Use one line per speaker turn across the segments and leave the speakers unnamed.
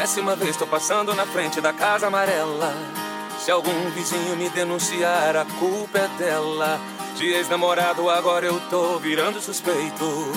décima vez tô passando na frente da casa amarela. Se algum vizinho me denunciar, a culpa é dela. De ex-namorado agora eu tô virando suspeito.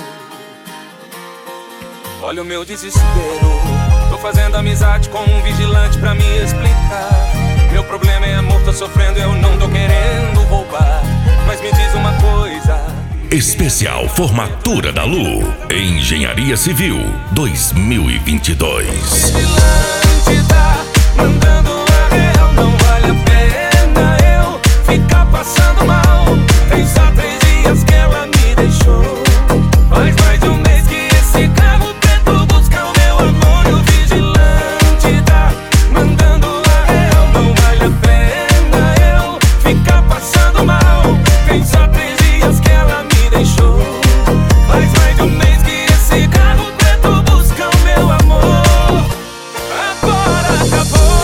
Olha o meu desespero. Tô fazendo amizade com um vigilante pra me explicar. Meu problema é amor, tô sofrendo, eu não tô querendo roubar. Mas me diz uma coisa.
Especial Formatura da Lu, Engenharia Civil 2022.
Vigilante tá mandando a real, não vale a pena eu ficar passando mal. Tem só 3 dias que ela me deixou. Faz mais de um mês que esse carro preto busca o meu amor. E o vigilante tá mandando a real, não vale a pena eu ficar passando mal. Tem só 3 dias que ela me deixou. Faz mais de um mês que esse carro preto busca o meu amor. Agora acabou.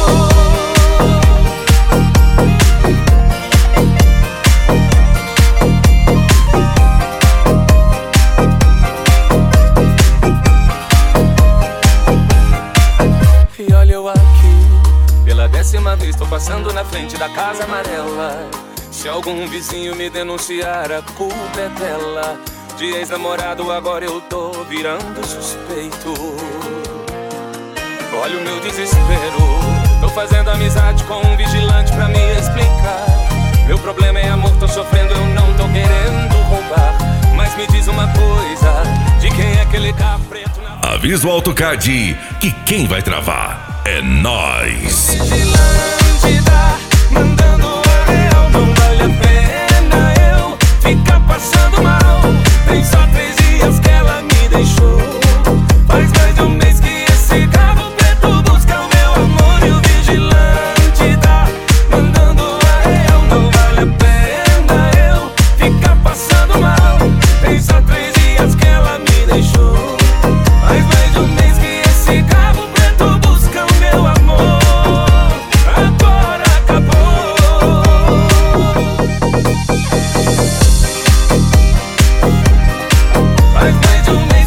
E olha eu aqui, pela 10ª vez tô passando na frente da casa amarela. Se algum vizinho me denunciar, a culpa é dela. De ex-namorado agora eu tô virando suspeito. Olha o meu desespero. Tô fazendo amizade com um vigilante pra me explicar. Meu problema é amor, tô sofrendo, eu não tô querendo roubar. Mas me diz uma coisa, de quem é aquele carro preto na...
Avisa o AutoCAD que quem vai travar é nós.
Vigilante tá mandando a real, não vale a pena eu ficar passando mal. Tem só 3 dias que ela me deixou. Faz mais de um mês que esse carro preto busca o meu amor. E o vigilante tá mandando a real, não vale a pena eu ficar passando mal. Tem só 3 dias que ela me deixou. Faz mais de um mês que esse carro preto busca o meu amor. Agora acabou. Faz mais de um mês